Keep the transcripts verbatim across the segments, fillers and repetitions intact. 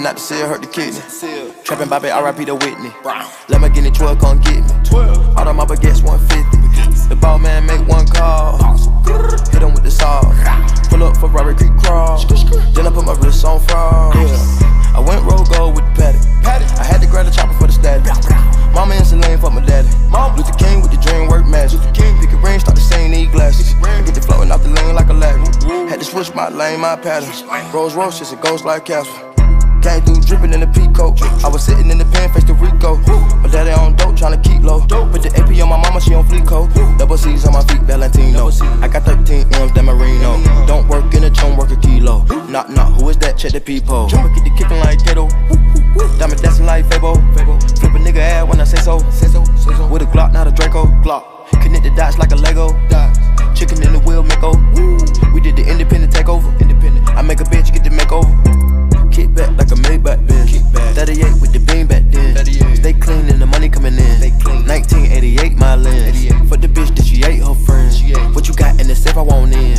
Trippin' out the seal, hurt the kidney. Trappin' Bobby, R I P to Whitney. Lamborghini twelve, come get me. All of my baguettes one fifty. The ball man make one call. Hit him with the saw. Pull up for Robert Creek crawl. Then I put my wrist on fraud. Yeah. I went road gold with the paddock. I had to grab the chopper for the static. Mama in Celine for my daddy. Luther King with the dream work magic. Pick a ring, start the same, need glasses. Get the floating off the lane like a ladder. Had to switch my lane, my pattern. Rolls Royce, just a ghost like Casper. Came through drippin' in the peacoat. I was sitting in the pen, face to Rico. My daddy on dope, tryna keep low. Put the A P on my mama, she on fleek coat. Double C's on my feet, Valentino. I got thirteen M's, that Marino. Don't work in a chum, work a kilo. Knock, knock, who is that? Check the peephole. Get the kickin' like Tato. Diamond dancing like Fabo. Flip a nigga ass when I say so. With a Glock, not a Draco. Glock. Connect the dots like a Lego. Chicken in the wheel, Mako. We did the independent takeover. Independent. I make a bitch get the makeover. Kick back like a Maybach Benz. thirty-eight with the beam back then. Stay clean and the money coming in. nineteen eighty-eight my lens. For the bitch that she ate her friends. What you got in the safe I want in?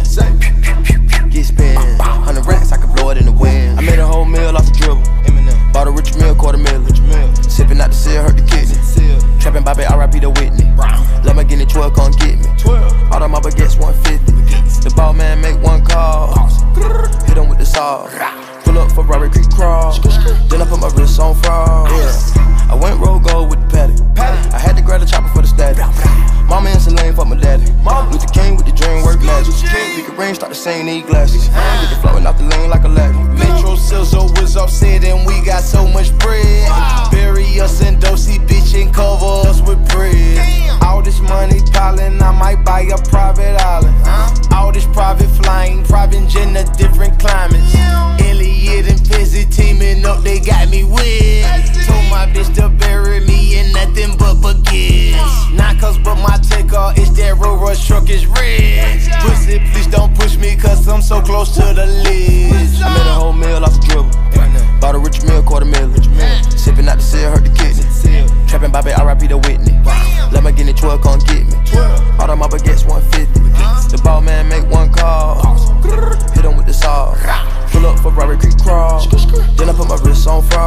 Get spent. Hundred racks I can blow it in the wind. I made a whole meal off the dribble. Bought a rich meal, quarter million. Sippin' out the seal, hurt the kidney. Trappin' Bobby, R I P to Whitney. Lamborghini twelve, come get me. All of my baguettes one fifty. The ball man make one call. Hit him with the saw. Pull up for Robert Creek crawl. Then I put my wrist on fraud. Yeah. I went road gold with the paddock. I had to grab the chopper for the static. Mama in Celine for my daddy. Luther King with the dream work magic. Pick a ring, start the same, need glasses. Get the floating off the lane like a ladder. Metro Silzo was upset and we got so much bread. Bury us in Dosey Beach and cover us with bread. All this money piling, I might buy a private island. All this private flying, private jet in a different climates. Elliot and Fizzy teaming up, they got me wet. Told my bitch to bury me in nothing but baguettes. Not cause but my taker, it's that road rush truck is red. Pussy, please don't push me cause I'm so close to the ledge. I made a whole meal off the dribble. Bought a rich meal, quarter million. Sippin' out the seal, hurt the kidney. Trappin' Bobby, R I P to Whitney. Lamborghini twelve, come get me. All of my baguettes one fifty. The ball man make one call. Hit him with the saw. Pull up for Robert Creek crawl. Then I put my wrist on fraud.